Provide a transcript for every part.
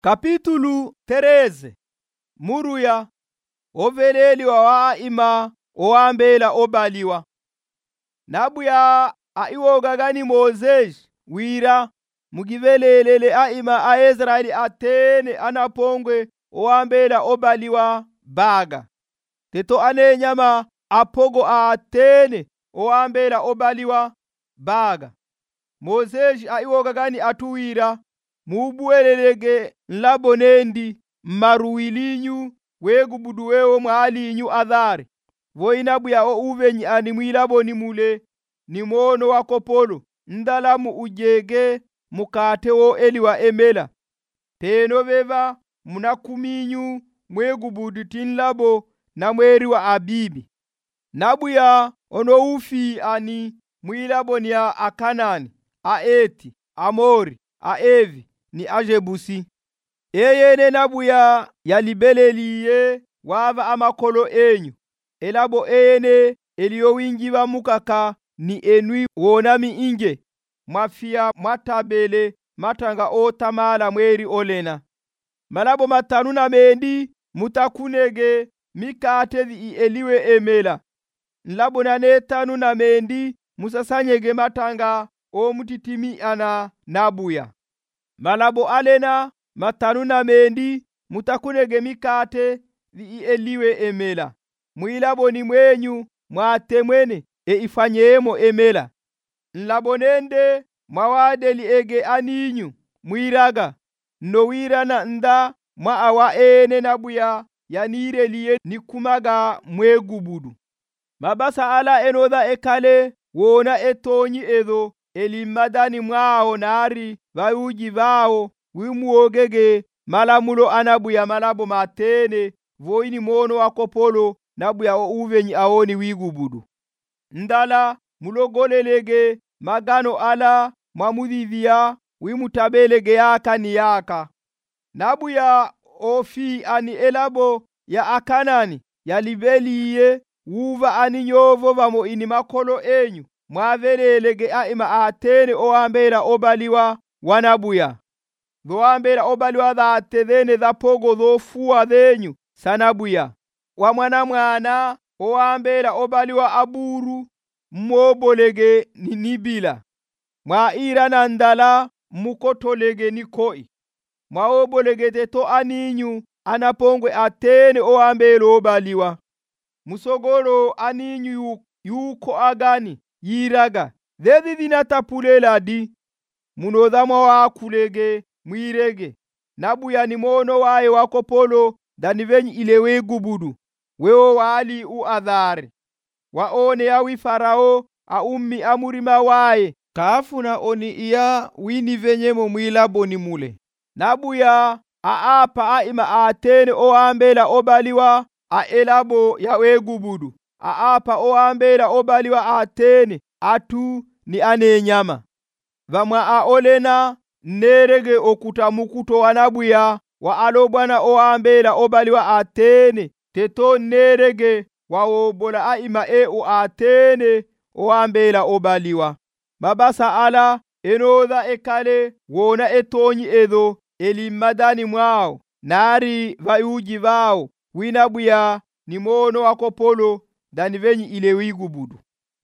Kapitulu 13. Muruya oveleli wa ima oambela obaliwa. Nabuya aiwoga gani Moses wira mugivelelele aima a Israeli atene anapongwe oambela obaliwa baga. Teto ane nyama apogo atene oambela obaliwa baga. Moses aiwoga gani atuwira mubuelelege nlabonendi maruwilinyu wegubudu wewo mwalinyu adhari voinabuya o uvenyi ani mwilaboni mule ni mono wakopolo ndalamu ujege mukate wo eliwa emela peno veva munakuminyu mwegubudu tinlabo na mweri wa abibi nabuya ono ufi ani mwilaboni ya akanani aeti amori aevi ni ajebusi eyene nabuya yalibeleliye wava amakolo enyu elabo eyene eliyowingiwa mukaka ni enwi wonami inge mwafia mwatabele matanga otamala mweri olena malabo matanu na mendi mutakunege mikate vi eliwe emela nlabo na netanu na mendi musasanyege matanga o mutitimi ana nabuya malabo alena matanu na mendi mutakunege mikate vi eliwe emela mwilaboni mwenyu mwatemwene ifanyemo emela nlabonende mwawadeli ege aninyu mwiraga nowirana nda mwa awa ene nabuya yanireliye nikumaga mwegubudu mabasa ala enoda ekale wona etonyi edo elimadani mwao nari vayuji vao wimuogege malamulo anabuya malabo matene voini mono wakopolo nabuya o uvenyi aoni wigubudu ndala mulogolelege magano ala mwamudhivia wimutabelege yaka ni yaka nabuya ofi ani elabo ya akanani yalibeliye wuva ani nyovo vamo ini makolo enyu mwavelelege aima atene oambela obaliwa wanabuya dhoambela obaliwa dhatedhene dhapogo dhofuwa dhenyu sanabuya wa mwana oambela obaliwa aburu mwobolege ninibila mwaira na ndala mukotolege nikoi mwaobolege teto aninyu anapongwe atene oambela obaliwa musogolo aninyu yuko agani yiraga dhedhi vinatapulela di munodhamwa wakulege mwirege nabuya ni mono wae wakopolo danivenyi ilewe gubudu weo wali uadhari waone yawi farao aummi amurima wae kafuna oni iya wini venyemo mwilaboni mule nabuya aapa aima atene oambela obaliwa aelabo yawe gubudu aapa oambela obaliwa atene atu ni ane nyama vamwa aolena nerege okuta mukuto wanabuya wa alobwana oambela obaliwa atene teto nerege waobola aima atene oambela obaliwa mabasa ala enoda ekale wona etonyi edo elimadani mwao nari vayuji vao winabuya ni mono wakopolo danivenyi ilewigubudu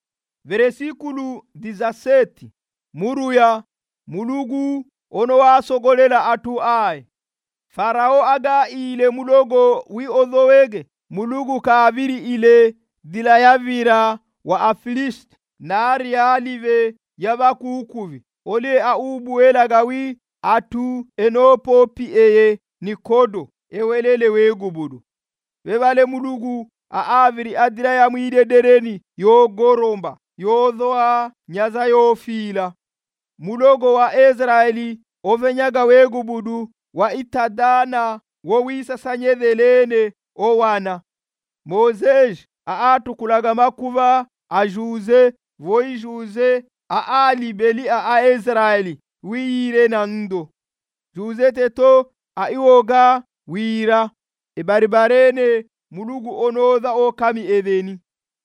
veresikulu 17 muruya mulugu ono wasogolela atu ai farao aga ile mulogo wi odhowege mulugu kaviri ile dila yavira wa afilist nari yalive yabakukuvi ole aubuela gawi atu enopopi eye nikodo ewelele wegubudu wevale mulugu aaviri adira ya mwidedereni yogoromba yodhoa nyaza yofila mulogo wa Israeli ovenyaga wegubudu wa itadana wo wisasanyedhelene owana Moses aatukulaga makuva ajuze voijuze aalibeli Israeli wiyire na ndo juze teto aiwoga wira ebaribarene mulugu onodha okami eveni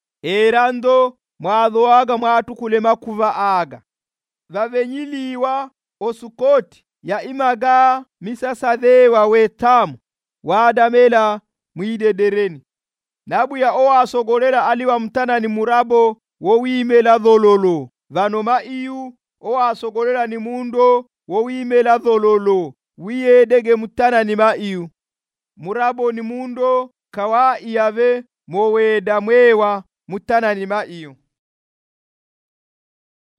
erando mwadhoaga mwatukule makuva aga vavenyiliwa osukoti ya imaga misasade wa wetamu wadamela mwidedereni. Nabuya owasogolera aliwa mtana ni murabo wowimela dhololo. Vano maiyu owasogolera ni mundo wowimela dhololo. Wiyedege mtana ni maiyu. Murabo ni mundo kawa iyave moweda mwewa mtana ni maiyu.